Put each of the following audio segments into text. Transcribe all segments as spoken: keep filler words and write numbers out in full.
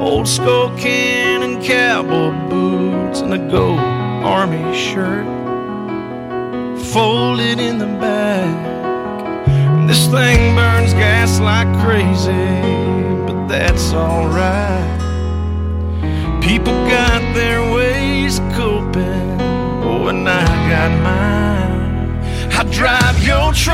old skull can and cowboy boots and a gold army shirt folded in the back. And this thing burns gas like crazy, but that's alright. People got their ways of coping, oh, and I got mine. I drive your truck,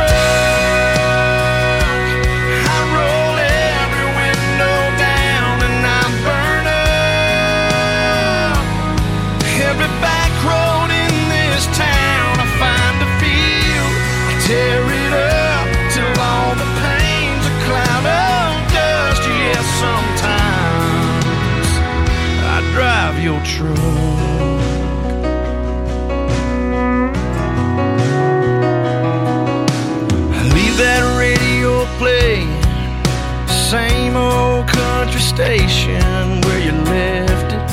I roll every window down, and I burn up every back road in this town. I find a field, I tear it up till all the pain's a cloud of dust. Yeah, sometimes I drive your truck. That radio playing, same old country station where you left it.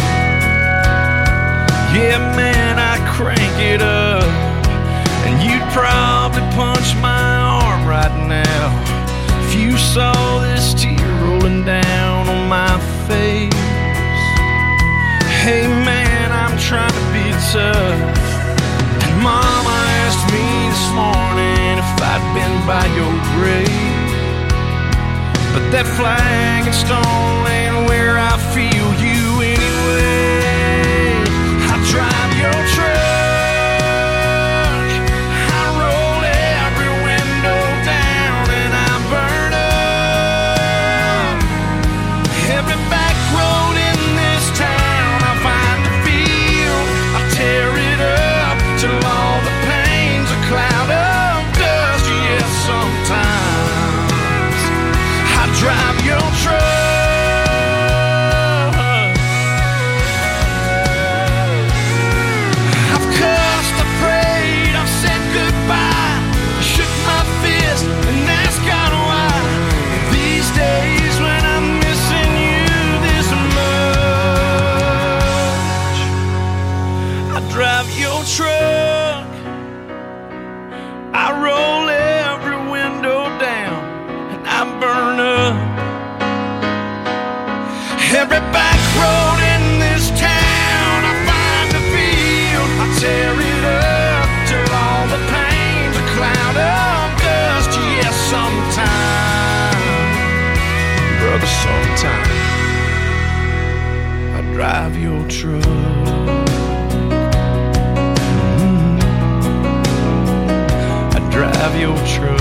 Yeah, man, I crank it up, and you'd probably punch my arm right now if you saw this tear rolling down on my face. Hey, man, I'm trying to be tough, and Mama asked me this morning if I'd been by your grave, but that flag and stone ain't where I feel you anyway. I drive your truck, I roll every window down, and I burn up every back road in this town. I find a field, I tear it up till all the pain's a cloud of sometimes I drive your truck. I've cussed, I prayed, I've said goodbye, I shook my fist and asked God why. These days when I'm missing you this much, I drive your truck, I roll every window down, and I burn up every back road in this town. I find a field, I tear it up till all the pain's a cloud of dust. Yes, sometime, brother, sometime I drive your truck. Drive your truck.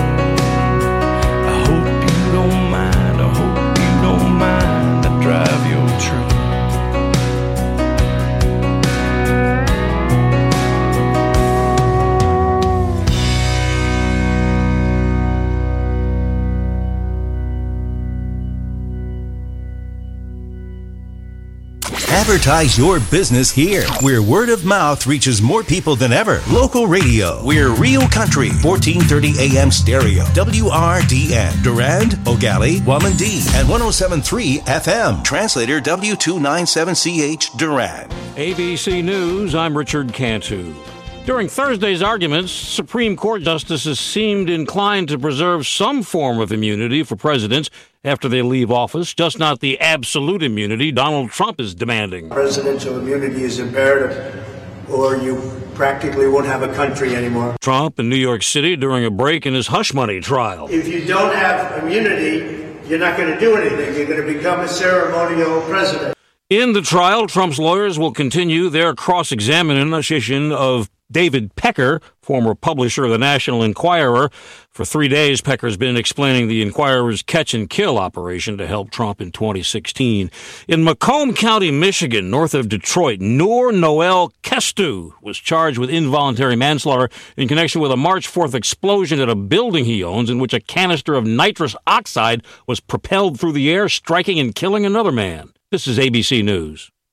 I hope you don't mind, I hope you don't mind. I drive your truck. Advertise your business here, where word of mouth reaches more people than ever. Local radio, we're Real Country, fourteen thirty A M stereo, W R D N, Durand, Ogali, Wamandee, and one oh seven point three F M. Translator W two ninety-seven C H, Durand. A B C News, I'm Richard Cantu. During Thursday's arguments, Supreme Court justices seemed inclined to preserve some form of immunity for presidents after they leave office, just not the absolute immunity Donald Trump is demanding. Presidential immunity is imperative, or you practically won't have a country anymore. Trump in New York City during a break in his hush money trial. If you don't have immunity, you're not going to do anything. You're going to become a ceremonial president. In the trial, Trump's lawyers will continue their cross-examination of David Pecker, former publisher of the National Enquirer. For three days, Pecker's been explaining the Enquirer's catch-and-kill operation to help Trump in twenty sixteen. In Macomb County, Michigan, north of Detroit, Noor Noel Kestu was charged with involuntary manslaughter in connection with a March fourth explosion at a building he owns in which a canister of nitrous oxide was propelled through the air, striking and killing another man. This is A B C News.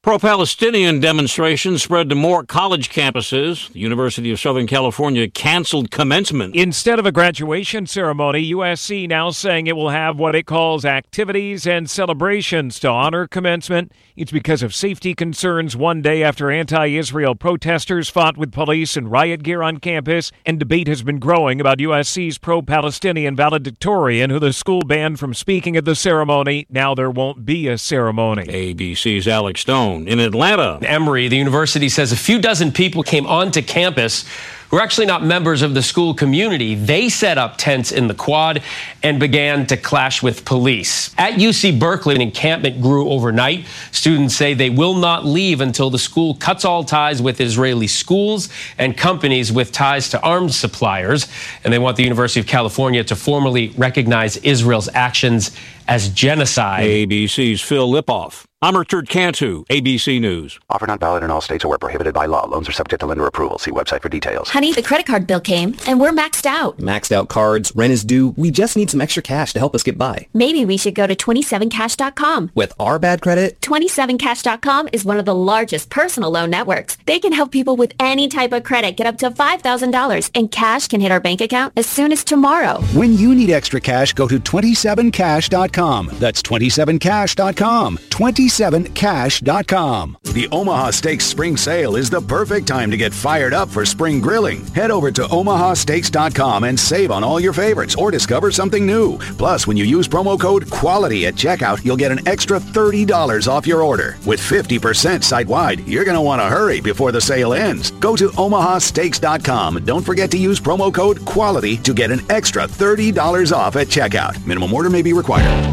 Pro-Palestinian demonstrations spread to more college campuses. The University of Southern California canceled commencement. Instead of a graduation ceremony, U S C now saying it will have what it calls activities and celebrations to honor commencement. It's because of safety concerns one day after anti-Israel protesters fought with police in riot gear on campus, and debate has been growing about U S C's pro-Palestinian valedictorian who the school banned from speaking at the ceremony. Now there won't be a ceremony. A B C's Alex Stone in Atlanta. Emory, the university says a few dozen people came onto campus who are actually not members of the school community. They set up tents in the quad and began to clash with police. At U C Berkeley, an encampment grew overnight. Students say they will not leave until the school cuts all ties with Israeli schools and companies with ties to arms suppliers. And they want the University of California to formally recognize Israel's actions as genocide. A B C's Phil Lipoff. I'm Richard Cantu, A B C News. Offer not valid in all states or where prohibited by law. Loans are subject to lender approval. See website for details. Honey, the credit card bill came, and we're maxed out. Maxed out cards, rent is due. We just need some extra cash to help us get by. Maybe we should go to twenty-seven cash dot com. With our bad credit? twenty-seven cash dot com is one of the largest personal loan networks. They can help people with any type of credit get up to five thousand dollars, and cash can hit our bank account as soon as tomorrow. When you need extra cash, go to twenty-seven cash dot com. That's twenty-seven cash dot com. twenty-seven cash dot com. The Omaha Steaks Spring Sale is the perfect time to get fired up for spring grilling. Head over to omaha steaks dot com and save on all your favorites or discover something new. Plus, when you use promo code QUALITY at checkout, you'll get an extra thirty dollars off your order. With fifty percent site-wide, you're going to want to hurry before the sale ends. Go to omaha steaks dot com. Don't forget to use promo code QUALITY to get an extra thirty dollars off at checkout. Minimum order may be required.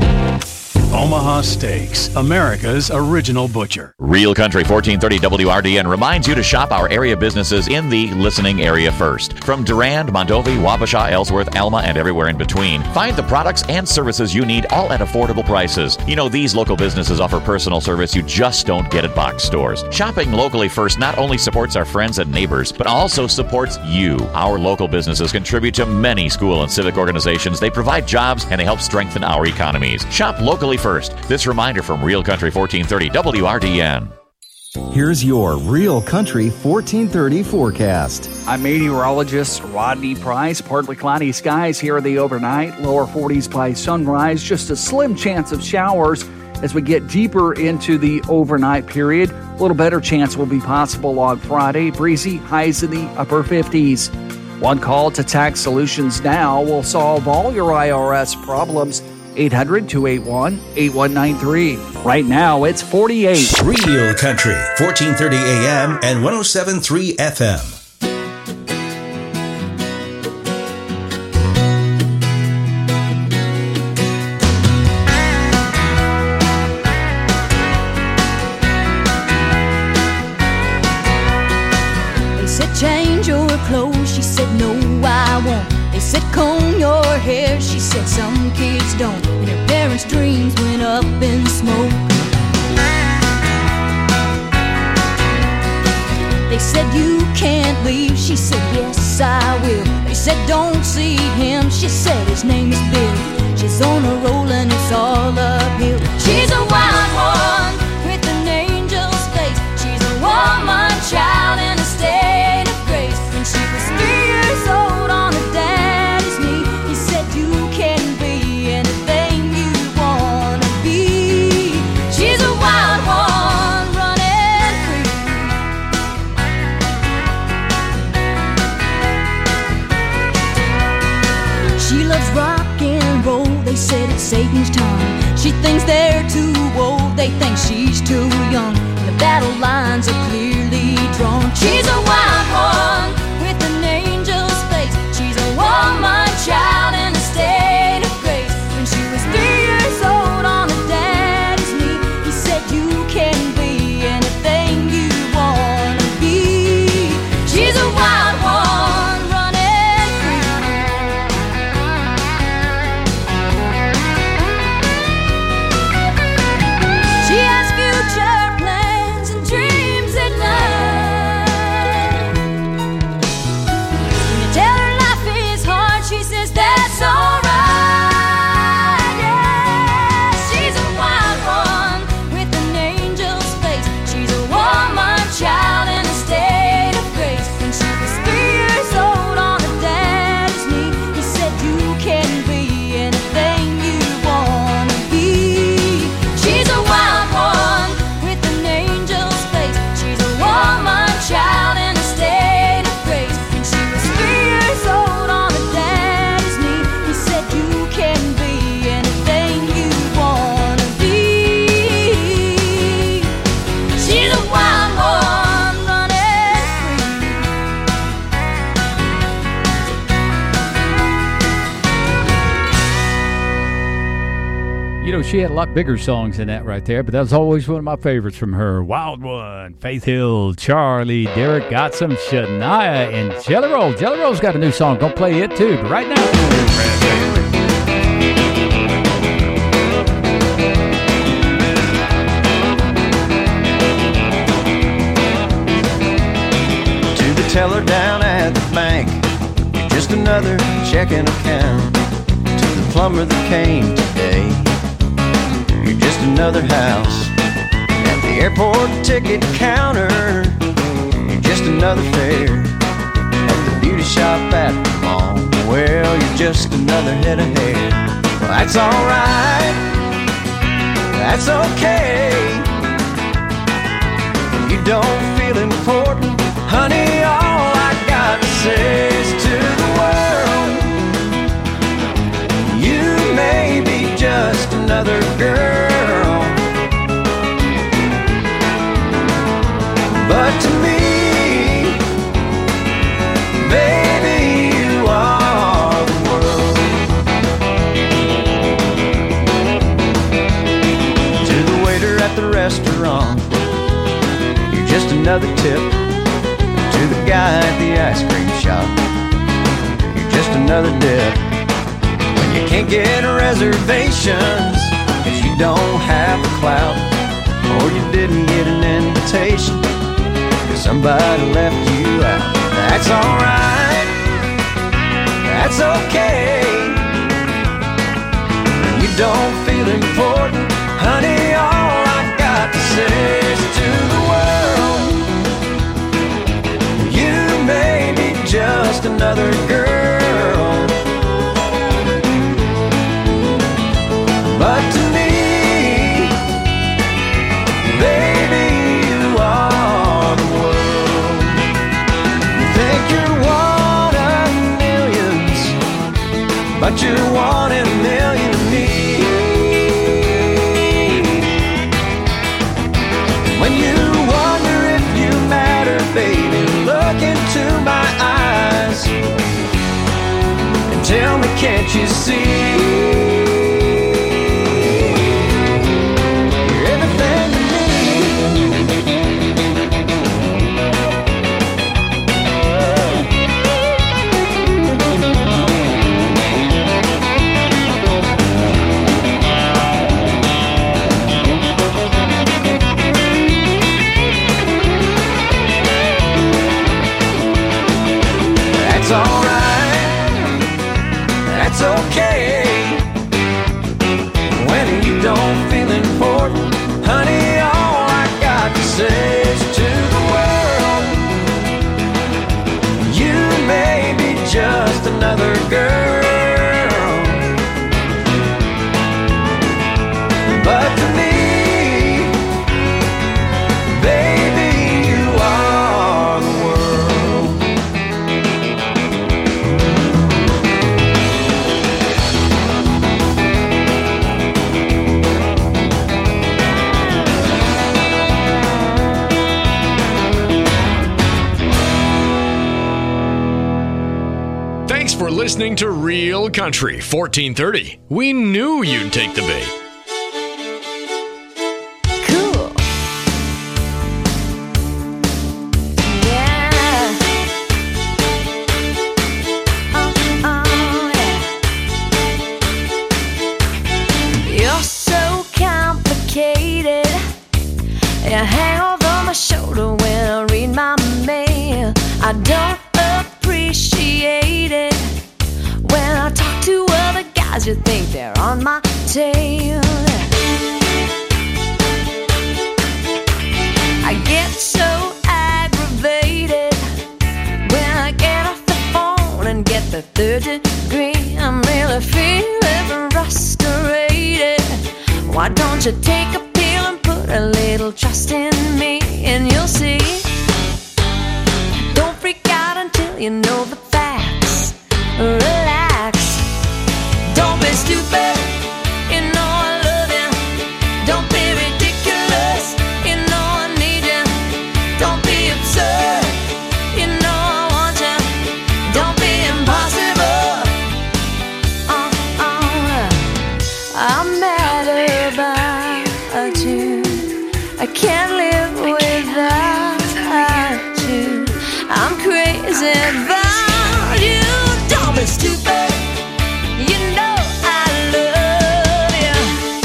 Omaha Steaks, America's original butcher. Real Country fourteen thirty W R D N reminds you to shop our area businesses in the listening area first. From Durand, Mondovi, Wabasha, Ellsworth, Alma, and everywhere in between, find the products and services you need all at affordable prices. You know, these local businesses offer personal service you just don't get at box stores. Shopping locally first not only supports our friends and neighbors, but also supports you. Our local businesses contribute to many school and civic organizations. They provide jobs and they help strengthen our economies. Shop locally first. This reminder from Real Country fourteen thirty W R D N. Here's your Real Country fourteen thirty forecast. I'm meteorologist Rodney Price. Partly cloudy skies here in the overnight. Lower forties by sunrise. Just a slim chance of showers as we get deeper into the overnight period. A little better chance will be possible on Friday. Breezy, highs in the upper fifties. One call to Tax Solutions Now will solve all your I R S problems. eight hundred, two eight one, eight one nine three. Right now, it's forty-eight. Real Country, fourteen thirty A M and one oh seven point three F M. They said change your clothes, she said no, I won't. They said comb your hair, she said some kids don't. And her parents' dreams went up in smoke. They said you can't leave, she said yes I will. They said don't see him, she said his name is Bill. She's on a roll and it's all uphill. She's a wild one with an angel's face. She's a woman child in a state of grace. When she was three years old on her daddy's knee, he said you can be anything you wanna be. She's a wild one running free. She loves rock and roll, they said it's Satan's tongue. She thinks they're too old, they think she's too young. And the battle lines are clearly drawn. She's a wild one with an angel's face. She's a woman child in a state of grace. When she was three years old on her daddy's knee, he said you can be anything you wanna be. She's a wild one running free. She has she had a lot bigger songs than that right there, but that was always one of my favorites from her. Wild One, Faith Hill, Charlie, Derek got some Shania, and Jelly Roll. Jelly Roll's got a new song. Gonna play it too, but right now, to the teller down at the bank, you're just another checking account. To the plumber that came today, you're just another house. At the airport ticket counter, you're just another fare. At the beauty shop at the mall, well, you're just another head of hair. Well, that's alright, that's okay. You don't feel important, honey, all I got to say is to the world, you may be just another girl, but to me, baby, you are the world. To the waiter at the restaurant, you're just another tip. To the guy at the ice cream shop, you're just another dip. When you can't get reservations, cause you don't have the clout, or you didn't get an invitation, cause somebody left you out. That's alright, that's okay. When you don't feel important, honey, all I got to say is to the world, you may be just another girl, but to me, baby, you are the world. You think you're one of millions, but you're one in a million to me. When you wonder if you matter, baby, look into my eyes and tell me, can't you see? Okay, when you don't feel important, honey, all I got to say is to the world, you may be just another girl, but to me, baby, you are the world. Thanks for listening to Real Country fourteen thirty. We knew you'd take the bait. Cool. Yeah. Oh, oh, yeah. You're so complicated. You hang over my shoulder when I read my mail. I don't appreciate it when I talk to other guys. You think they're on my tail. I get so aggravated when I get off the phone and get the third degree. I'm really feeling frustrated. Why don't you take a pill and put a little trust in me, and you'll see. Don't freak out until you know the facts. Relax, don't be stupid. You know I love I can't live without you. I'm crazy about you. Don't be stupid. You know I love you.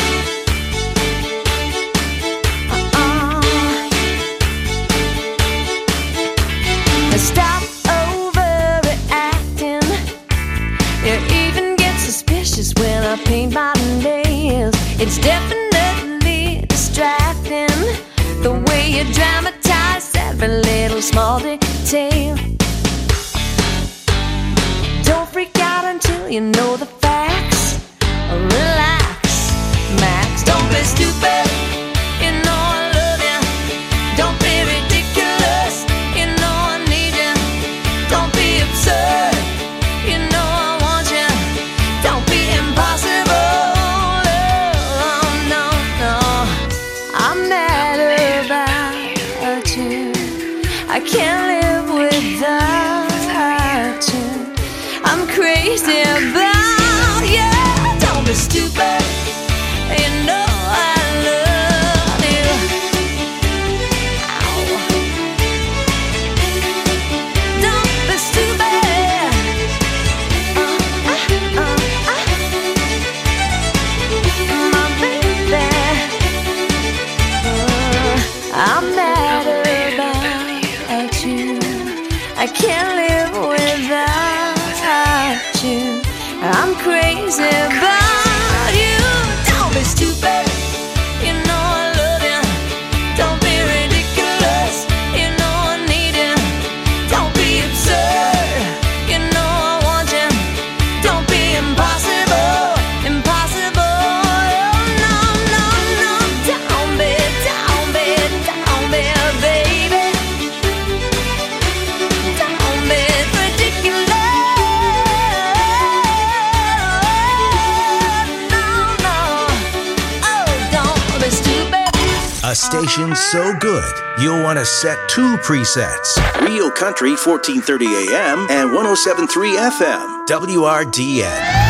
Uh-uh. Stop overreacting. You even get suspicious when I paint my nails. It's definitely distracting the way you dramatize every little small detail. Don't freak out until you know the facts. Relax, Max. Don't be stupid. You know I love you. Don't be ridiculous. You know I need you. Don't be absurd. You know I want you. Don't be impossible. Oh, no, no. I'm mad about you. I can't live without you. I'm crazy about you. Don't be stupid. You know I love you. Ow. Don't be stupid. Uh, uh, uh, uh. My baby. Uh, I'm mad about you. I can't live without you. I'm crazy about you. Don't be stupid. You know I love you. Don't be ridiculous. You know I need you. Don't be absurd. You know I want you. Don't be impossible. Impossible. Oh, no, no, no. Don't be, don't be, don't be, baby. Don't be ridiculous. A station so good, you'll want to set two presets. Rio Country fourteen thirty A M and one oh seven point three F M, W R D N.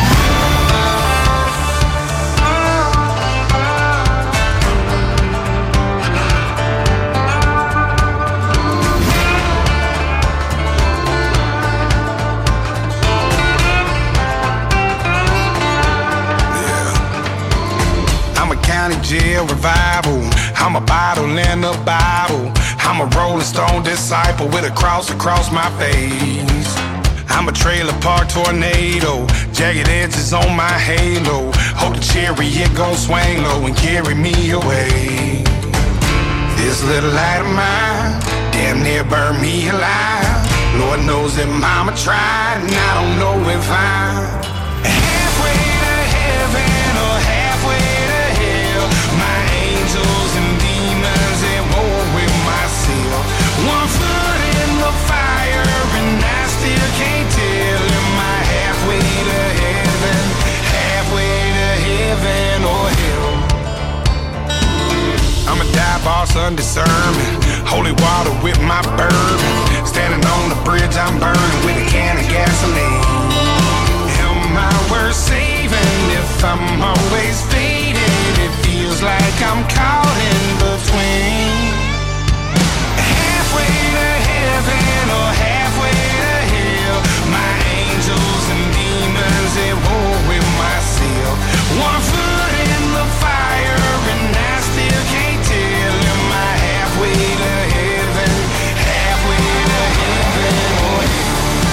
Jail revival. I'm a bottle in the Bible. I'm a Rolling Stone disciple with a cross across my face. I'm a trailer park tornado, jagged edges on my halo. Hope the chariot gon' swing low and carry me away. This little light of mine damn near burned me alive. Lord knows that mama tried, and I don't know if I'm halfway to heaven or halfway to hell. My angels and demons at war with myself. One foot in the fire and I still can't tell. Am I halfway to heaven, halfway to heaven or hell? I'm a dive boss under sermon, holy water with my bourbon. Standing on the bridge I'm burning with a can of gasoline. Am I worth saving if I'm always fading? It feels like I'm caught in between. Halfway to heaven or halfway to hell. My angels and demons at war with myself. One foot in the fire and I still can't tell. Am I halfway to heaven, halfway to heaven or hell?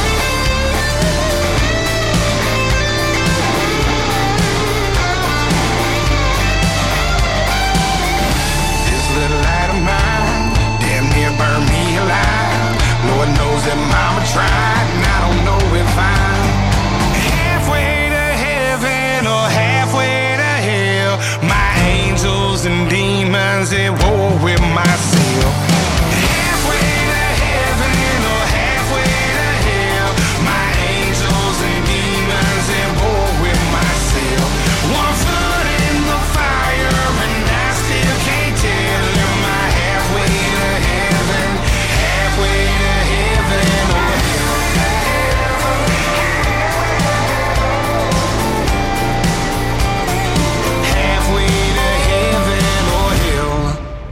This little light of mine damn near burned me alive. Lord knows that mama tried, and I don't know if I'm halfway to heaven or halfway to hell. My angels and demons at war with myself. Halfway to heaven or halfway to hell. My angels and demons at war with myself. One foot in the fire and I still can't tell. Am I halfway to heaven, halfway to heaven or hell? Halfway to heaven or hell.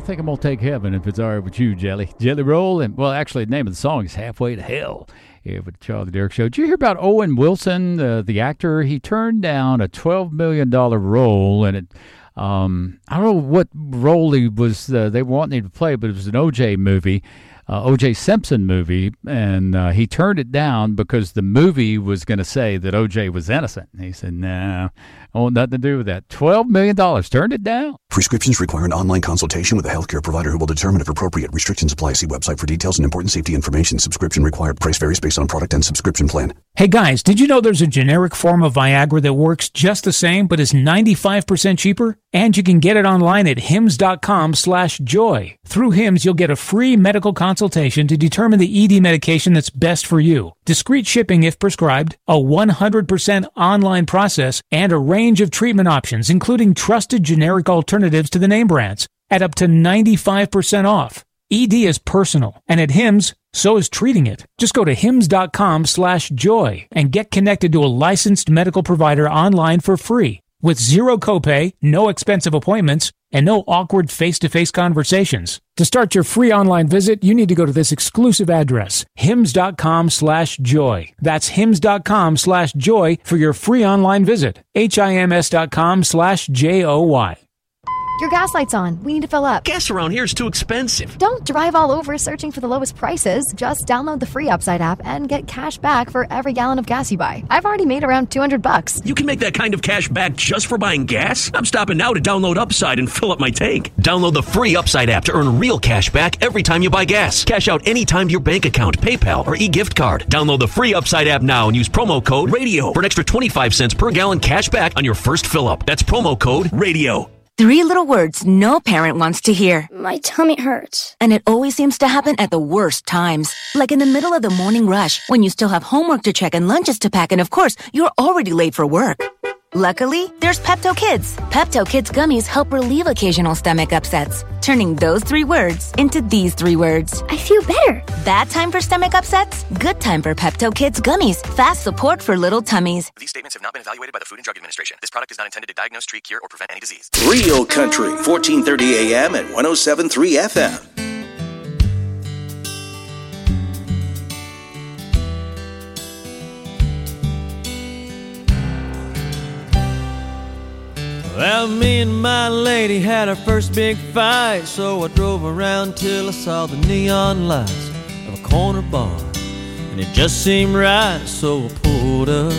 think I'm going to take heaven if it's all right with you, Jelly. Jelly Roll. And, well, actually, the name of the song is Halfway to Hell. Yeah, with the Charlie Derrick Show. Did you hear about Owen Wilson, uh, the actor? He turned down a twelve million dollars role, and it, um, I don't know what role he was, uh, they wanted him to play, but it was an O J movie. Uh, O J Simpson movie, and uh, he turned it down because the movie was going to say that O J was innocent. And he said, nah, I want nothing to do with that. twelve million dollars, turned it down. Prescriptions require an online consultation with a healthcare provider who will determine if appropriate. Restrictions apply. See website for details and important safety information. Subscription required. Price varies based on product and subscription plan. Hey guys, did you know there's a generic form of Viagra that works just the same but is ninety-five percent cheaper? And you can get it online at hims.com slash joy. Through Hims, you'll get a free medical consultation to determine the E D medication that's best for you. Discreet shipping if prescribed, a one hundred percent online process, and a range of treatment options, including trusted generic alternatives to the name brands, at up to ninety-five percent off. E D is personal, and at Hims, so is treating it. Just go to hims.com slash joy and get connected to a licensed medical provider online for free. With zero copay, no expensive appointments, and no awkward face-to-face conversations. To start your free online visit, you need to go to this exclusive address, hims.com slash joy. That's hims.com slash joy for your free online visit. H-I-M-S.com slash J-O-Y. Your gas light's on. We need to fill up. Gas around here is too expensive. Don't drive all over searching for the lowest prices. Just download the free Upside app and get cash back for every gallon of gas you buy. I've already made around two hundred bucks. You can make that kind of cash back just for buying gas? I'm stopping now to download Upside and fill up my tank. Download the free Upside app to earn real cash back every time you buy gas. Cash out anytime to your bank account, PayPal, or e-gift card. Download the free Upside app now and use promo code RADIO for an extra twenty-five cents per gallon cash back on your first fill up. That's promo code RADIO. Three little words no parent wants to hear. My tummy hurts. And it always seems to happen at the worst times. Like in the middle of the morning rush, when you still have homework to check and lunches to pack, and of course, you're already late for work. Luckily, there's Pepto Kids. Pepto Kids gummies help relieve occasional stomach upsets, turning those three words into these three words. I feel better. Bad time for stomach upsets? Good time for Pepto Kids gummies. Fast support for little tummies. These statements have not been evaluated by the Food and Drug Administration. This product is not intended to diagnose, treat, cure, or prevent any disease. Real Country, fourteen thirty A M and one oh seven point three F M. Well, me and my lady had our first big fight, so I drove around till I saw the neon lights of a corner bar, and it just seemed right, so I pulled up.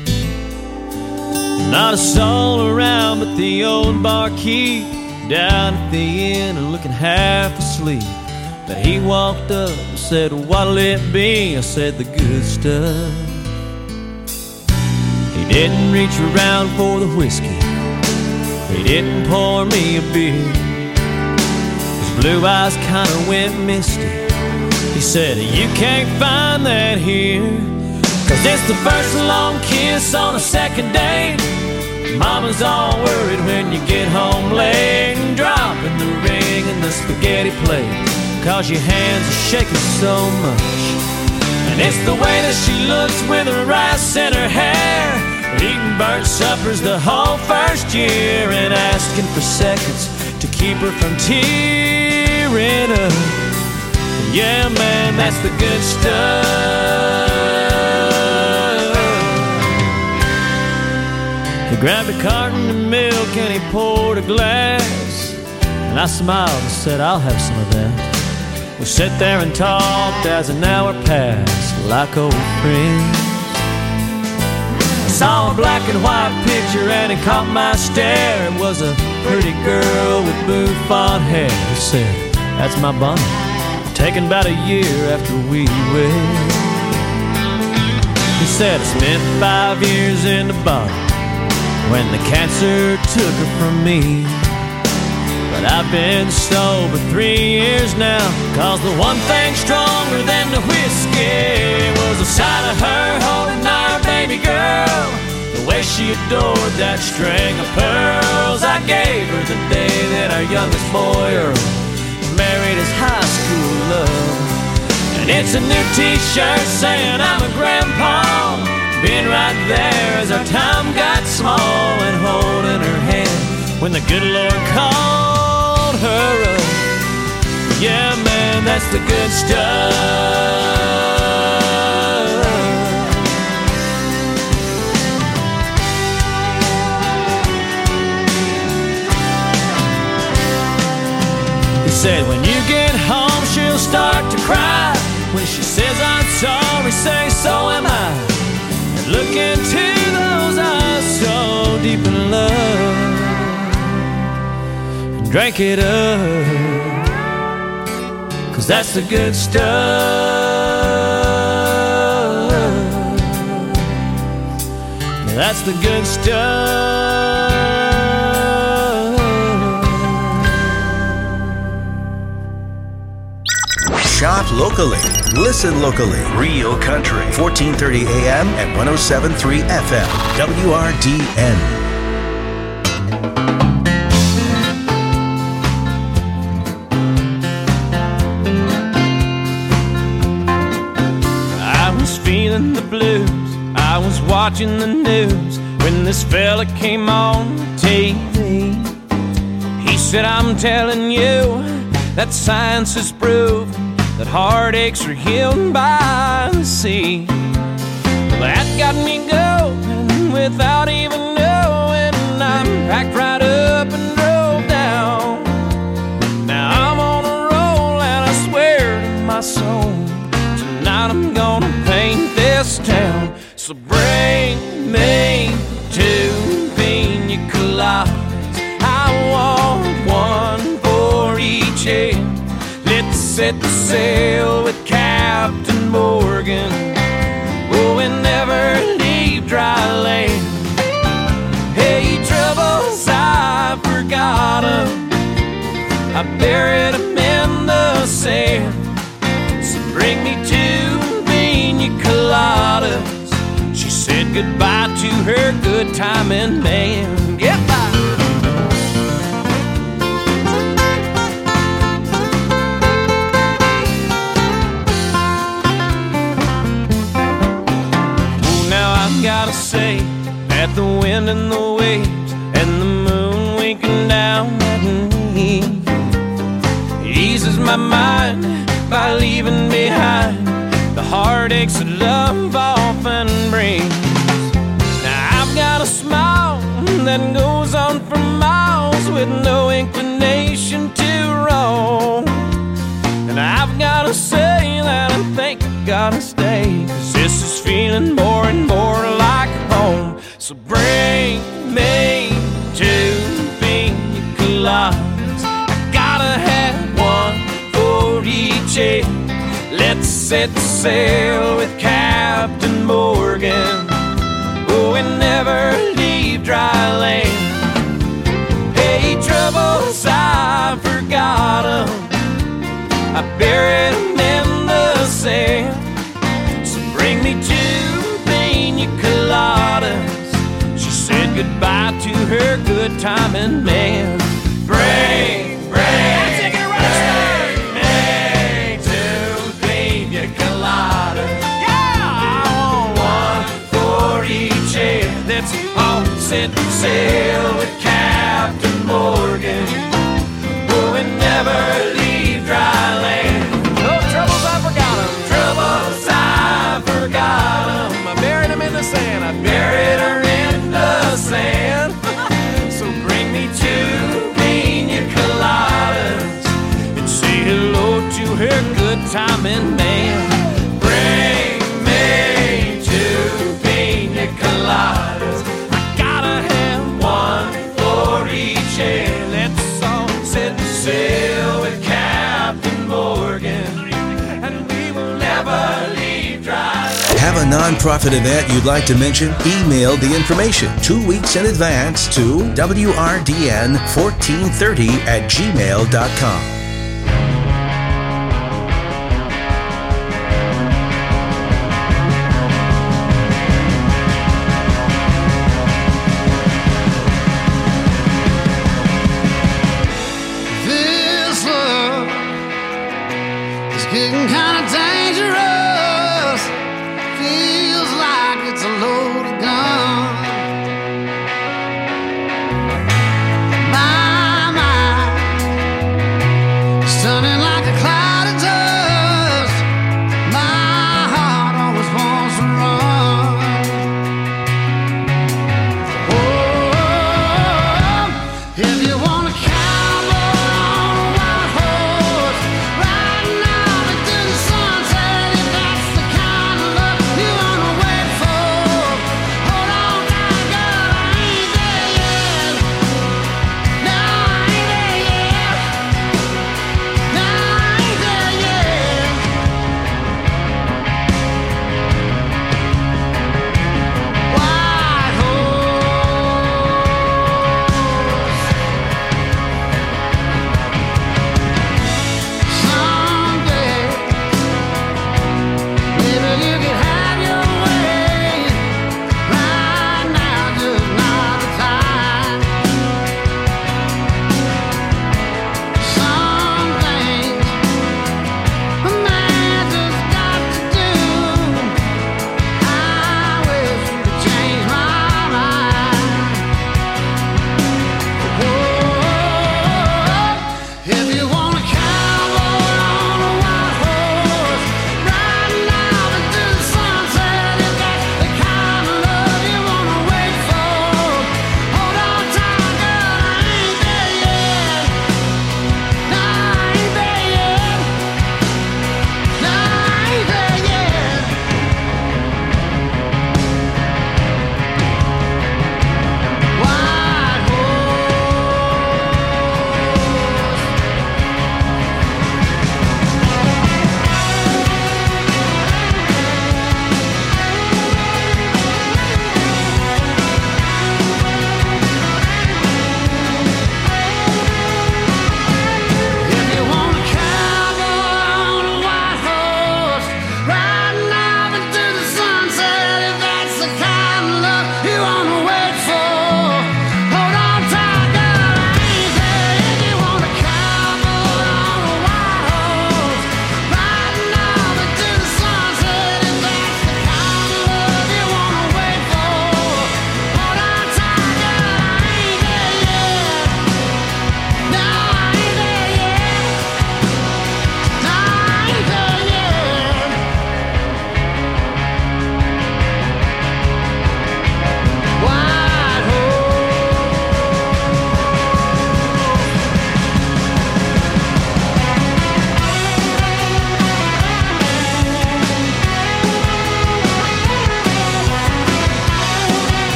Not a soul around but the old barkeep down at the inn and looking half asleep. But he walked up and said, "What'll it be?" I said, "The good stuff." He didn't reach around for the whiskey, he didn't pour me a beer. His blue eyes kinda went misty. He said, "You can't find that here, 'cause it's the first long kiss on a second date. Mama's all worried when you get home late, and dropping the ring in the spaghetti plate, 'cause your hands are shaking so much. And it's the way that she looks with her rice in her hair, eating burnt suppers the whole first year, and asking for seconds to keep her from tearing up. Yeah, man, that's the good stuff." He grabbed a carton of milk and he poured a glass, and I smiled and said, "I'll have some of that." We sat there and talked as an hour passed like old friends. Saw a black and white picture and it caught my stare. It was a pretty girl with bouffant hair. He said, "That's my Bonnie, taken about a year after we wed." He said, "I spent five years in the bottom when the cancer took her from me, but I've been sober three years now, 'cause the one thing stronger than the whiskey was the sight of her holding our baby girl, the way she adored that string of pearls I gave her the day that our youngest boy Earl married his high school love. And it's a new t-shirt saying I'm a grandpa, been right there as our time got small, and holding her hand when the good Lord called her up. that's the good stuff. He said when you get home she'll start to cry. When she says I'm sorry, say so am I. And look into those eyes so deep in love, and drink it up, 'cause that's the good stuff. That's the good stuff. Shop locally. Listen locally. Real Country. fourteen thirty A M and one oh seven point three F M. W R D N. I was feeling the blues. I was watching the news when this fella came on T V. He said, I'm telling you that science has proven that heartaches are healed by the sea. Well, that got me going without even knowing. I packed right up and drove down. Now I'm on a roll and I swear to my soul, tonight I'm gonna paint this town. So bring me two pina coladas. I want one for each head. Let's set the sail with Captain Morgan. Oh, and never leave dry land. Hey, troubles, I forgot 'em. I buried 'em in the sand. So bring me two pina coladas. She said goodbye to her good timing man. Goodbye. Gotta say that the wind and the waves and the moon winking down at me eases my mind by leaving behind the heartaches that love often brings. Now I've got a smile that goes on for miles with no inclination to roam. And I've gotta say that I think I gotta stay, 'cause this is feeling more and more like home. So bring me two pina coladas. I gotta have one for each head. Let's set the sail with Captain Morgan. Oh, and never leave dry land. Hey, troubles, I forgot 'em. I buried 'em in the sand. So bring me two pina coladas. She said goodbye to her good timing man. Bring, bring, bring me two pina coladas. Yeah, I want one for each head. Let's all set sail with Captain Morgan. Oh, and never leave dry land. No troubles, I forgot 'em. Troubles, I forgot 'em. I buried 'em in the sand. I buried her in the sand. So bring me two pina coladas and say hello to her good timing man. Bring me two pina coladas. I gotta have one for each head. Let's all set sail with Captain Morgan, and we will never leave dry land. Have a nonprofit event you'd like to mention? Email the information two weeks in advance to W R D N fourteen thirty at gmail dot com. This love is getting kind of dangerous. Feels like it's a loaded gun. My mind is turning like a clouded dove.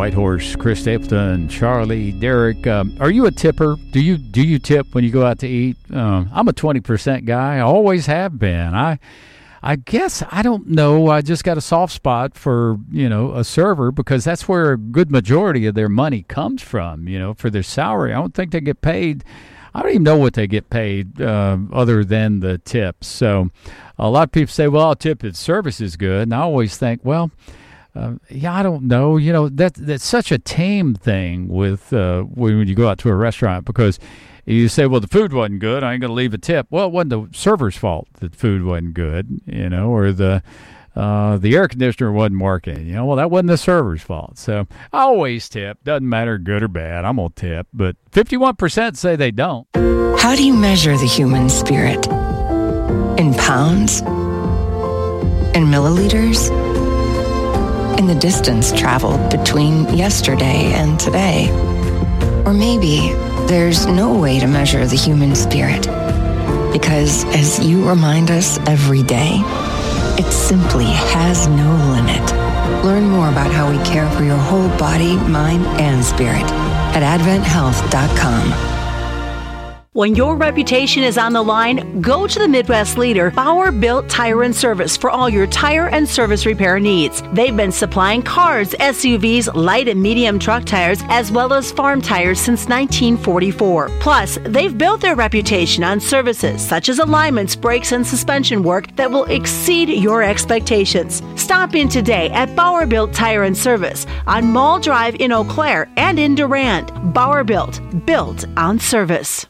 Whitehorse, Chris Stapleton, Charlie, Derek. Um, are you a tipper? Do you do you tip when you go out to eat? Um, I'm a twenty percent guy. I always have been. I I guess, I don't know, I just got a soft spot for, you know, a server because that's where a good majority of their money comes from, you know, for their salary. I don't think they get paid. I don't even know what they get paid uh, other than the tips. So a lot of people say, well, I'll tip if service is good. And I always think, well, uh, yeah, I don't know. You know, that that's such a tame thing with uh, when you go out to a restaurant because you say, well, the food wasn't good, I ain't going to leave a tip. Well, it wasn't the server's fault that the food wasn't good, you know, or the uh, the air conditioner wasn't working. You know, well, that wasn't the server's fault. So I always tip. Doesn't matter good or bad. I'm going to tip. But fifty-one percent say they don't. How do you measure the human spirit? In pounds? In milliliters? In the distance traveled between yesterday and today? Or maybe there's no way to measure the human spirit because, as you remind us every day, it simply has no limit. Learn more about how we care for your whole body, mind, and spirit at advent health dot com. When your reputation is on the line, go to the Midwest leader, Bauer Built Tire and Service, for all your tire and service repair needs. They've been supplying cars, S U Vs, light and medium truck tires, as well as farm tires since nineteen forty-four. Plus, they've built their reputation on services such as alignments, brakes, and suspension work that will exceed your expectations. Stop in today at Bauer Built Tire and Service on Mall Drive in Eau Claire and in Durand. Bauer Built, built on service.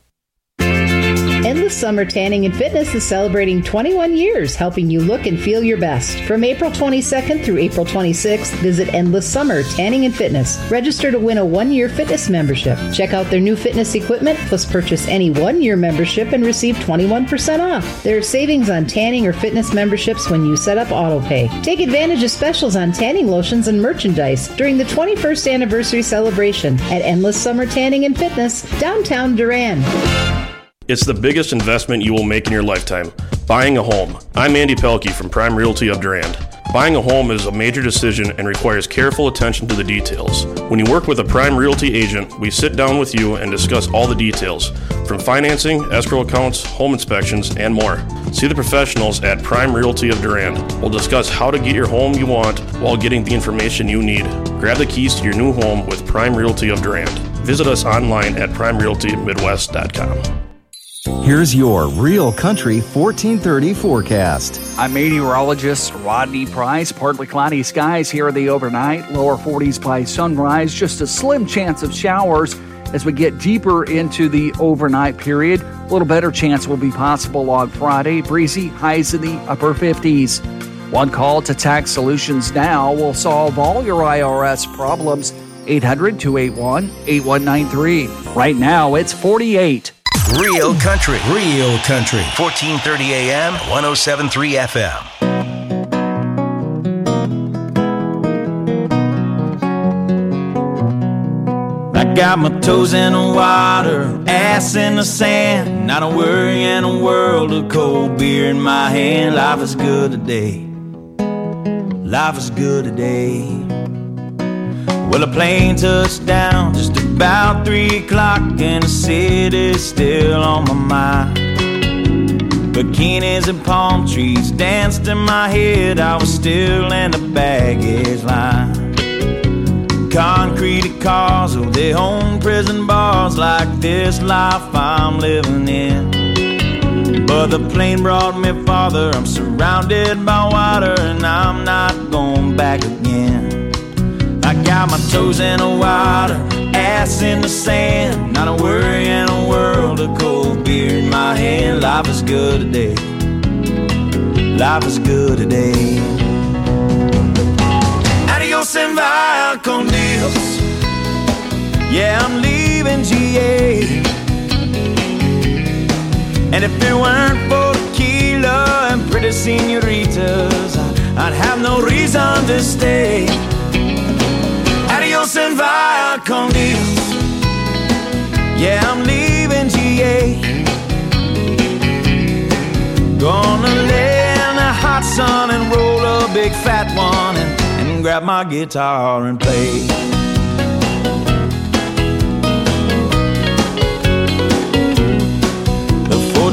Endless Summer Tanning and Fitness is celebrating twenty-one years, helping you look and feel your best. From April twenty-second through April twenty-sixth, visit Endless Summer Tanning and Fitness. Register to win a one-year fitness membership. Check out their new fitness equipment, plus purchase any one-year membership and receive twenty-one percent off. There are savings on tanning or fitness memberships when you set up AutoPay. Take advantage of specials on tanning lotions and merchandise during the twenty-first anniversary celebration at Endless Summer Tanning and Fitness, downtown Durand. It's the biggest investment you will make in your lifetime, buying a home. I'm Andy Pelkey from Prime Realty of Durand. Buying a home is a major decision and requires careful attention to the details. When you work with a Prime Realty agent, we sit down with you and discuss all the details, from financing, escrow accounts, home inspections, and more. See the professionals at Prime Realty of Durand. We'll discuss how to get your home you want while getting the information you need. Grab the keys to your new home with Prime Realty of Durand. Visit us online at prime realty midwest dot com. Here's your Real Country fourteen thirty forecast. I'm meteorologist Rodney Price. Partly cloudy skies here in the overnight. Lower forties by sunrise. Just a slim chance of showers as we get deeper into the overnight period. A little better chance will be possible on Friday. Breezy, highs in the upper fifties. One call to Tax Solutions Now will solve all your I R S problems. eight hundred, two eight one, eight one nine three. Right now, it's forty-eight. Real Country, Real Country, fourteen thirty A M, one oh seven point three F M. I got my toes in the water, ass in the sand, not a worry in a world of cold beer in my hand. Life is good today, life is good today. Well, a plane touched down just about three o'clock and the city's still on my mind. Bikinis and palm trees danced in my head, I was still in the baggage line. Concrete cars, oh, they own prison bars like this life I'm living in. But the plane brought me farther, I'm surrounded by water and I'm not going back again. I got my toes in the water, ass in the sand, not a worry in a world of cold beer in my hand. Life is good today, life is good today. Adios and via con Dios, yeah, I'm leaving G A. And if it weren't for tequila and pretty senoritas, I'd have no reason to stay. Adios and via con Dios, yeah, I'm leaving G A. Gonna lay in the hot sun and roll a big fat one and, and grab my guitar and play.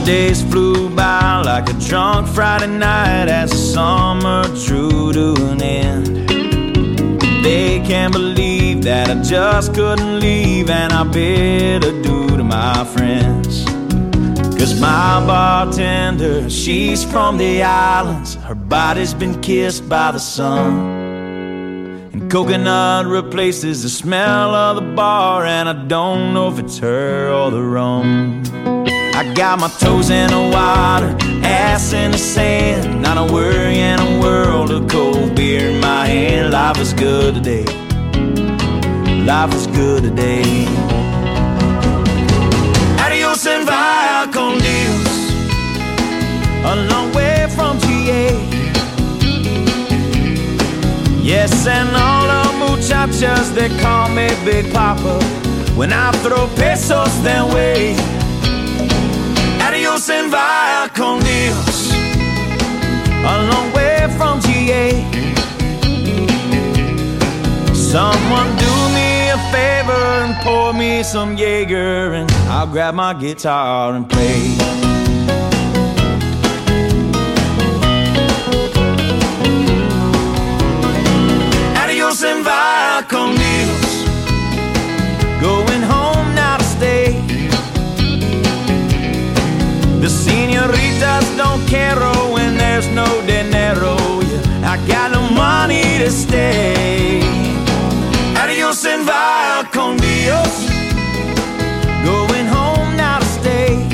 days flew by like a drunk Friday night as the summer drew to an end. They can't believe that I just couldn't leave, and I bid adieu to my friends. Cause my bartender, she's from the islands. Her body's been kissed by the sun, and coconut replaces the smell of the bar, and I don't know if it's her or the rum. I got my toes in the water, ass in the sand, not a worry in a world of cold beer in my hand. Life is good today, life is good today. Adios and via con Dios, a long way from G A. Yes, and all the muchachas, they call me Big Papa when I throw pesos their way. Adios and via con Dios, a long way from G A. Someone do me a favor and pour me some Jaeger, and I'll grab my guitar and play. Adios and via con Dios, going home now to stay. The senoritas don't care when there's no dinero. Yeah, I got no money to stay. Adios and via con Dios, going home now to stay.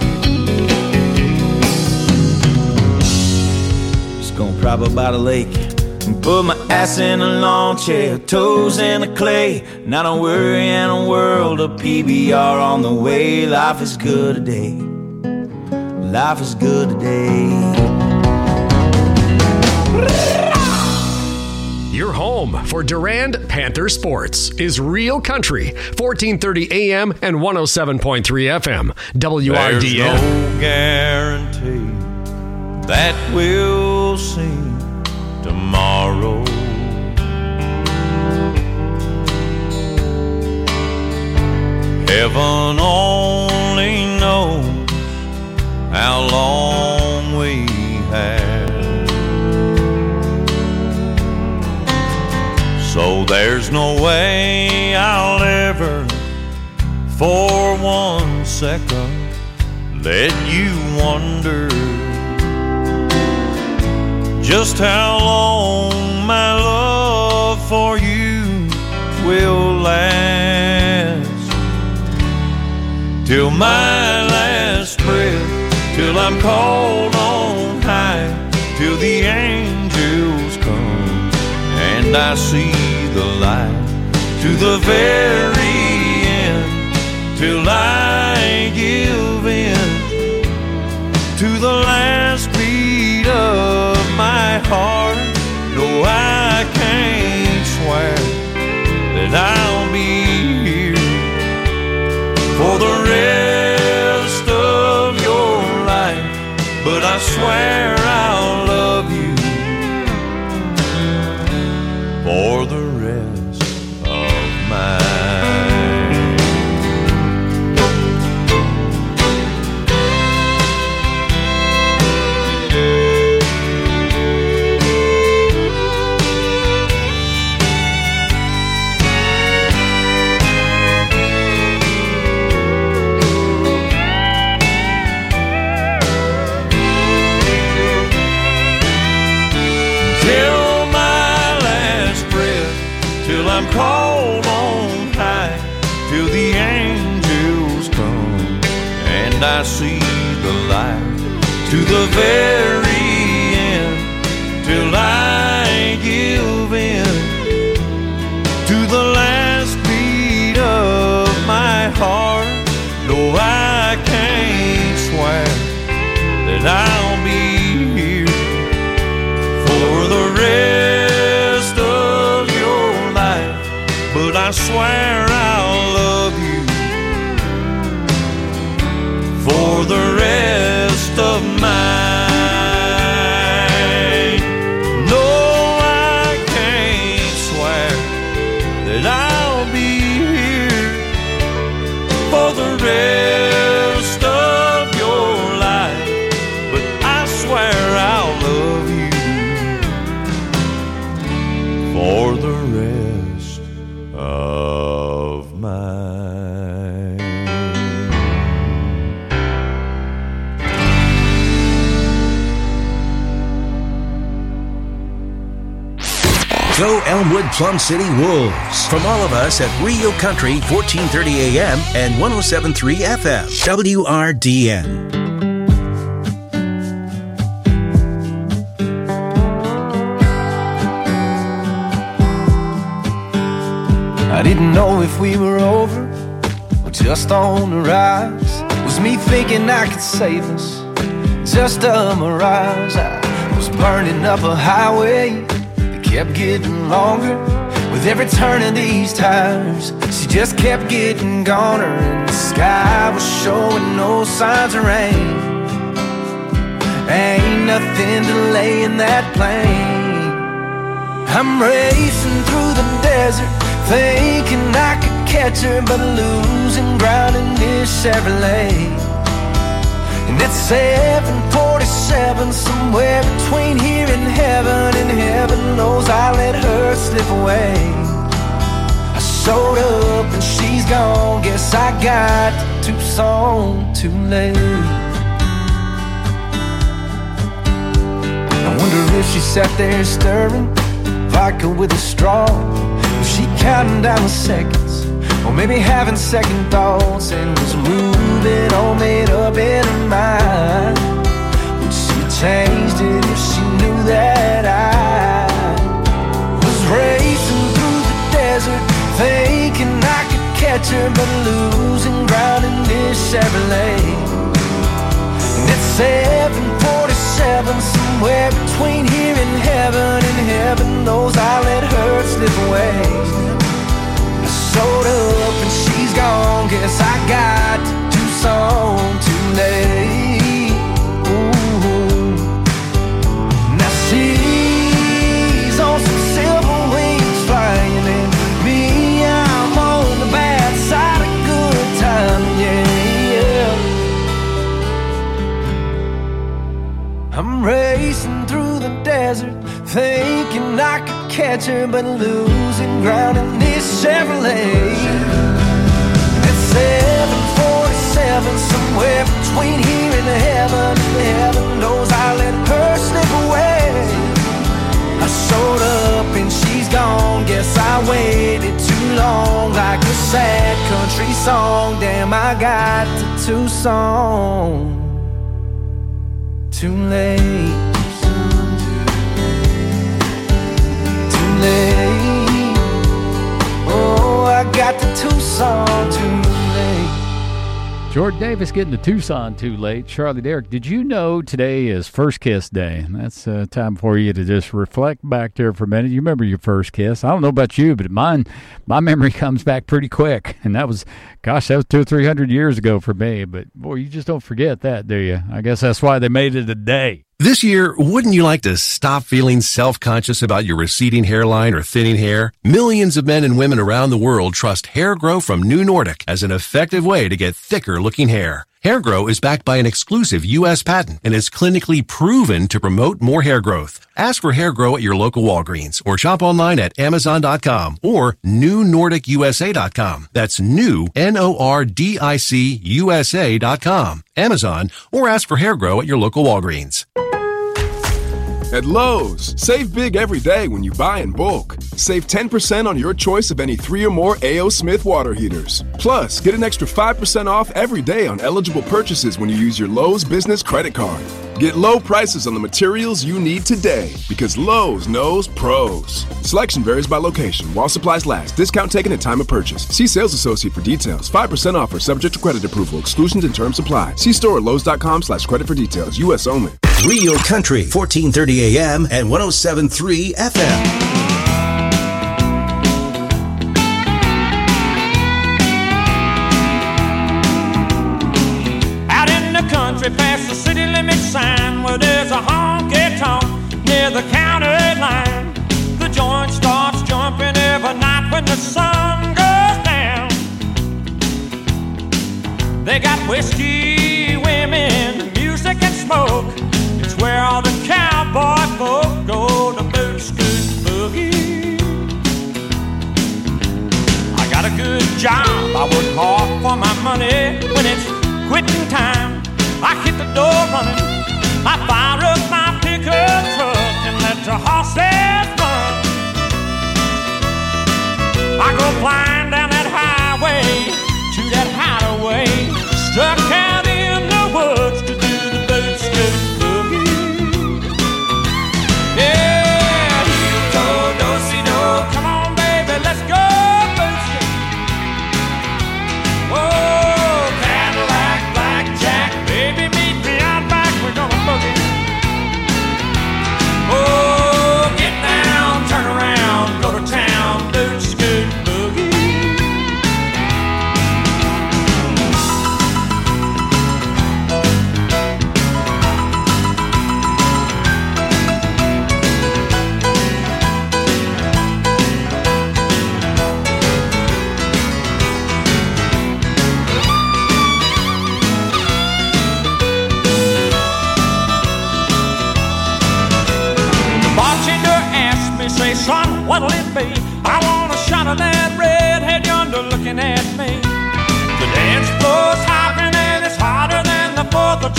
Just gonna prop up by the lake and put my ass in a lawn chair, toes in the clay. Not a worry in a world of P B R on the way. Life is good today, life is good today. Your home for Durand Panther Sports is Real Country, fourteen thirty A M and one oh seven point three F M, W R D N. There's no guarantee that we'll see tomorrow. Heaven only knows how long we have. So there's no way I'll ever for one second let you wonder just how long my love for you will last. Till my last breath, till I'm called on high, till the angels come and I see the light, to the very end, till I give in to the last beat of my heart. No, I can't swear that I'll be here for the rest of your life, but I swear I'll love you for the rest of my life. Called on high, till the angels come and I see the light, to the very end, till I give in to the last beat of my heart. No, I can't swear that I'll be here for the rest of your life, but I swear I'll love you for the rest of mine. No, I can't swear that I'll be here for the rest of your life. Go Elmwood Plum City Wolves. From all of us at Rio Country, fourteen thirty A M and one oh seven point three F M, W R D N. I didn't know if we were over or just on the rise. Was me thinking I could save us just a mirage? I was burning up a highway that kept getting longer. With every turn of these tires, she just kept getting goner. And the sky was showing no signs of rain. Ain't nothing delaying that plane. I'm racing through the desert, thinking I could catch her, but losing ground in this Chevrolet. And it's seven forty-seven, somewhere between here and heaven, and heaven knows I let her slip away. I showed up and she's gone, guess I got to Tucson too late. I wonder if she sat there stirring vodka with a straw. Was she counting down the seconds, or maybe having second thoughts, and was moving all made up in her mind? Would she have changed it if she knew that I was racing through the desert, thinking I could catch her, but losing ground in this Chevrolet? And it's seven forty-seven, somewhere between here and heaven, and heaven knows I let her slip away. I showed up and she's gone, guess I got to Tucson too late. Ooh. Now she's on some silver wings flying, and me, I'm on the bad side of good time, yeah, yeah. I'm racing through the desert, thinking I could catch her, but losing ground in this Chevrolet. It's seven forty-seven, somewhere between here and heaven, and heaven knows I let her slip away. I showed up and she's gone, guess I waited too long, like a sad country song. Damn, I got to Tucson too late. Oh, I got to Tucson too late. Jordan Davis getting to Tucson too late. Charlie Derrick, did you know today is First Kiss Day? That's uh, time for you to just reflect back there for a minute. You remember your first kiss. I don't know about you, but mine, my memory comes back pretty quick. And that was, gosh, that was two or three hundred years ago for me. But, boy, you just don't forget that, do you? I guess that's why they made it a day. This year, wouldn't you like to stop feeling self-conscious about your receding hairline or thinning hair? Millions of men and women around the world trust Hair Grow from New Nordic as an effective way to get thicker-looking hair. Hair Grow is backed by an exclusive U S patent and is clinically proven to promote more hair growth. Ask for Hair Grow at your local Walgreens or shop online at amazon dot com or new nordic u s a dot com. That's new, N O R D I C U S A dot com. Amazon, or ask for Hair Grow at your local Walgreens. At Lowe's, save big every day when you buy in bulk. Save ten percent on your choice of any three or more A O. Smith water heaters. Plus, get an extra five percent off every day on eligible purchases when you use your Lowe's business credit card. Get low prices on the materials you need today, because Lowe's knows pros. Selection varies by location. While supplies last. Discount taken at time of purchase. See sales associate for details. five percent offer subject to credit approval. Exclusions and terms apply. See store at lowes dot com slash credit for details. U S only. Rio Country, fourteen thirty A M and one oh seven point three F M. Out in the country past the city limit sign, where there's a honky-tonk near the county line. The joint starts jumping every night when the sun goes down. They got whiskey, women, music and smoke. It's where all the cowboy folk go to boot scoot boogie. I got a good job, I work hard for my money. When it's quitting time, I hit the door running. I fire up my pickup truck and let the horses run.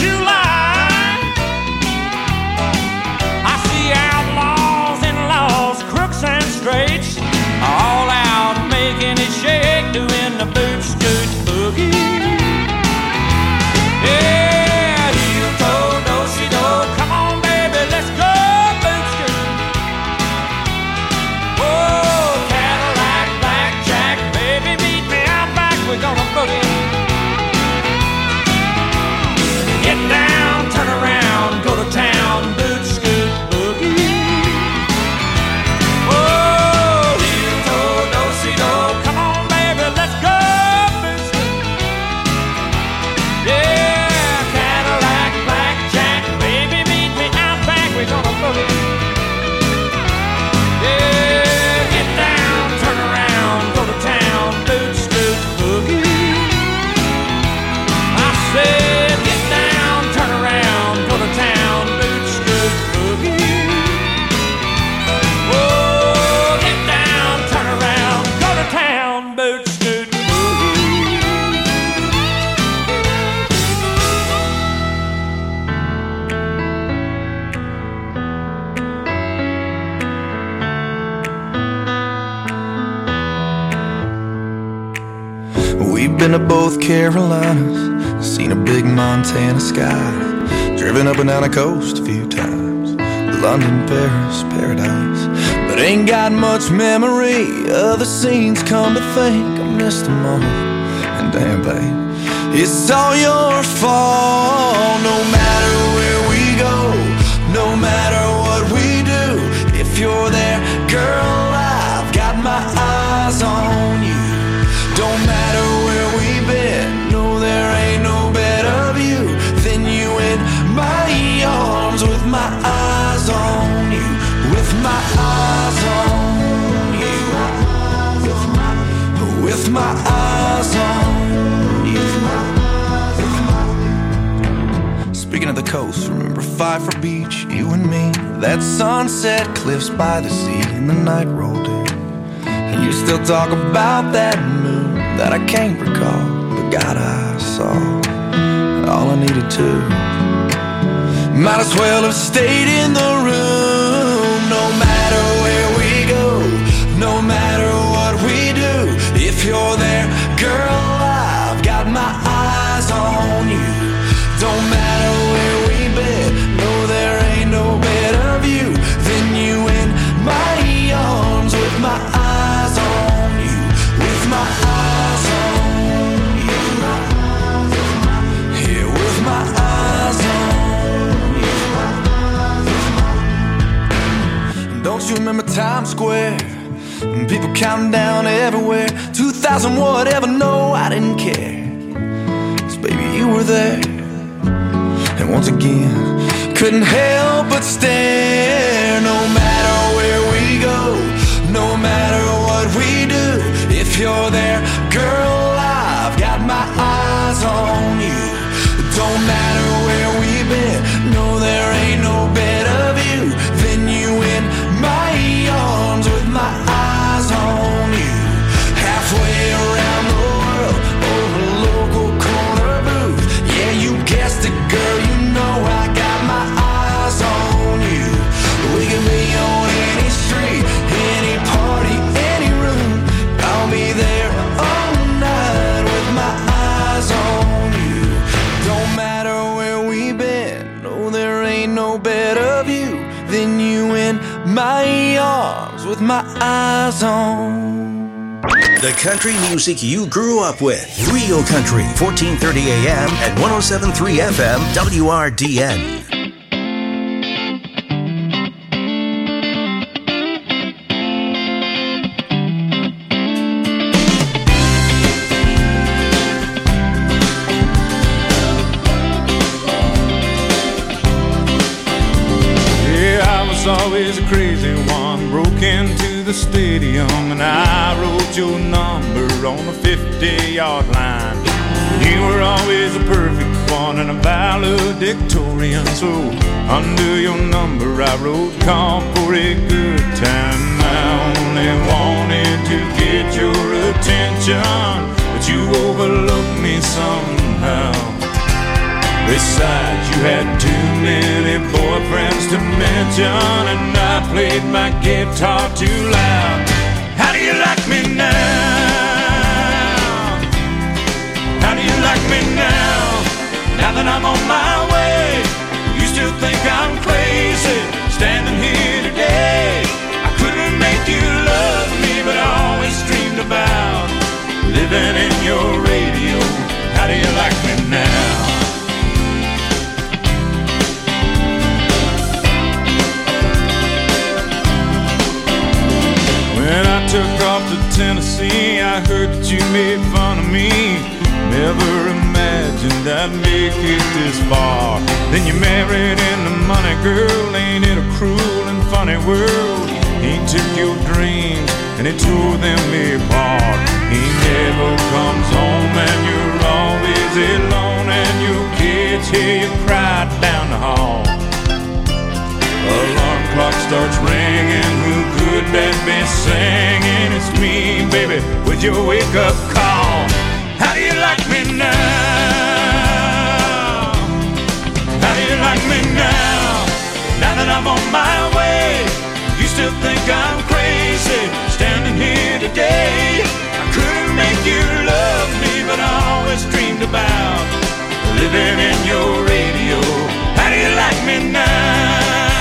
July. I see outlaws and laws, crooks and straights, all out making it shake, doing the boot scoot boogie. Yeah, heel toe, do si do, come on baby, let's go boot scoot. Oh, Cadillac, blackjack, baby, meet me out back, we're gonna boogie. Get down, turn around, go to town, boot scoot boogie. Oh, heel toe, do si do, come on baby, let's go boot scoot. Yeah, Cadillac, blackjack, baby, meet me out back, we're gonna boogie. Yeah, get down, turn around, go to town, boot scoot boogie. I said, get down, turn around, go to town, boot scoot boogie. Oh, get down, turn around, go to town, boot scoot boogie. We've been to both Carolinas, seen a big Montana sky, driven up and down the coast a few times, London, Paris, paradise, but ain't got much memory of the scenes. Come to think, I missed them all, and damn babe, it's all your fault. No matter where we go, no matter what we do, if you're there, girl, I've got my eyes on you. Don't matter where we've been, no, there ain't no better view than you in my arms, with my eyes on you, with my eyes on you, with my eyes on you. Speaking of the coast, remember Pfeiffer Beach, you and me, that sunset, cliffs by the sea, and the night rolled in, and you still talk about that moon that I can't recall, but God, I saw all I needed to. Might as well have stayed in the room. No matter where we go, no matter what we do, if you're there, girl, I've got my eyes on you. Don't matter where we've been, no, there ain't no better view than you in my arms, with my eyes on you, with my eyes on you, yeah, with my eyes on you. Don't you remember Times Square? And people counting down everywhere, two thousand whatever, no, I didn't care, 'cause baby, you were there. And once again, couldn't help but stare. No matter where we go, no matter what we do, if you're there, girl, I've got my eyes on you. Don't matter where we've been, no, there ain't no better view than you in my arms, with my eyes on you. Halfway around the world, over a local corner booth, yeah, you guessed it, girl, you know I got my eyes on you. We can be on any street, any party, any room, I'll be there all night, with my eyes on you. Don't matter where we've been, no, there ain't no better view than you in my arms, with my eyes on. The country music you grew up with. Real Country, fourteen thirty A M and one oh seven point three F M, W R D N. Yeah, I was always a crazy one, broke into the stadium, and I wrote your number on the fifty-yard line. You were always a perfect one and a valedictorian, so under your number I wrote, "Come for a good time." I only wanted to get your attention, but you overlooked me somehow. Besides, you had too many boyfriends to mention, and I played my guitar too loud. How do you like me now? How do you like me now? Now that I'm on my way, you still think I'm crazy, standing here today. I couldn't make you love me, but I always dreamed about living in your radio. How do you like me now? When I took off to Tennessee, I heard that you made fun of me. Never imagined I'd make it this far. Then you married into money, girl. Ain't it a cruel and funny world? He took your dreams and he tore them apart. He never comes home and you're always alone, and your kids hear you cry down the hall. Alarm clock starts ringing, who could that be singing? It's me, baby, with your wake-up call. How do you like me now? How do you like me now? Now that I'm on my way, you still think I'm crazy, standing here today. I couldn't make you love me, but I always dreamed about living in your radio. How do you like me now?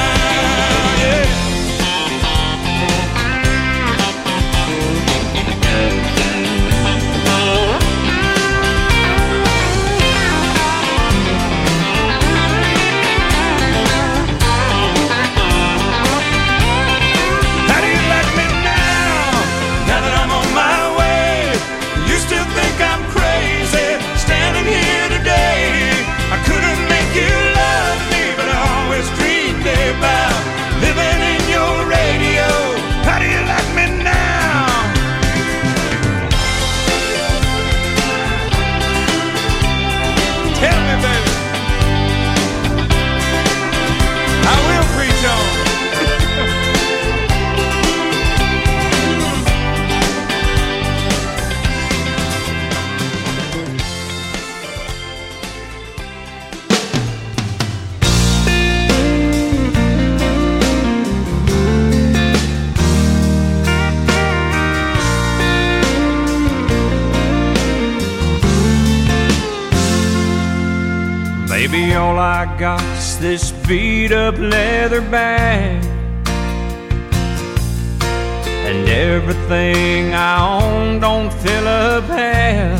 Baby, all I got is this beat-up leather bag, and everything I own don't fill up half.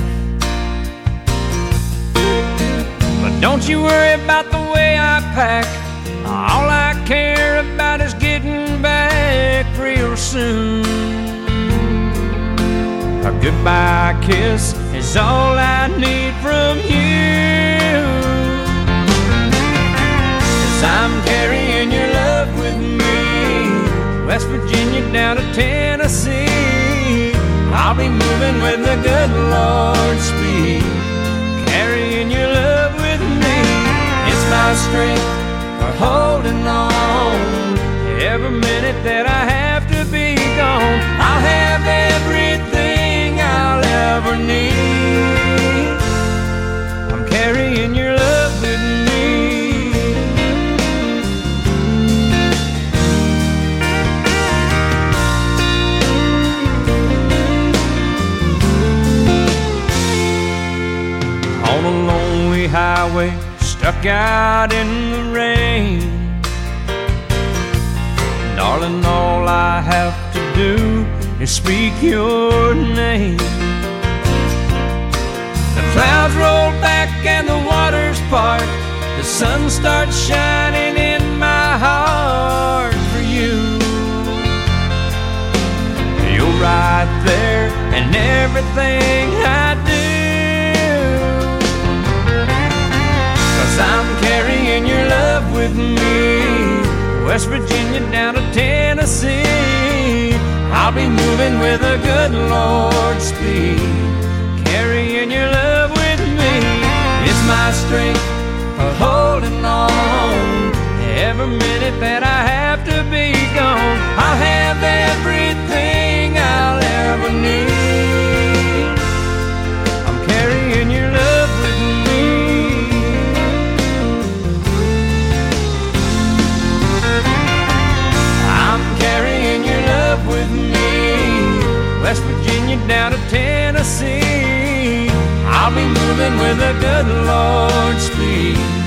But don't you worry about the way I pack. All I care about is getting back real soon. A goodbye kiss is all I need from you. I'm carrying your love with me, West Virginia down to Tennessee. I'll be moving with the good Lord's speed, carrying your love with me. It's my strength for holding on. Every minute that I have to be gone, I'll have everything I'll ever need. I'm carrying your love with me. On a lonely highway, stuck out in the rain. Darling, all I have to do is speak your name. The clouds roll back and the waters part. The sun starts shining in my heart for you. You're right there in everything I do. I'm carrying your love with me, West Virginia down to Tennessee. I'll be moving with a good Lord's speed, carrying your love with me. It's my strength for holding on. Every minute that I have to be gone, I'll have everything I'll ever need. I'm carrying your love with me. moving with the good Lord's speed.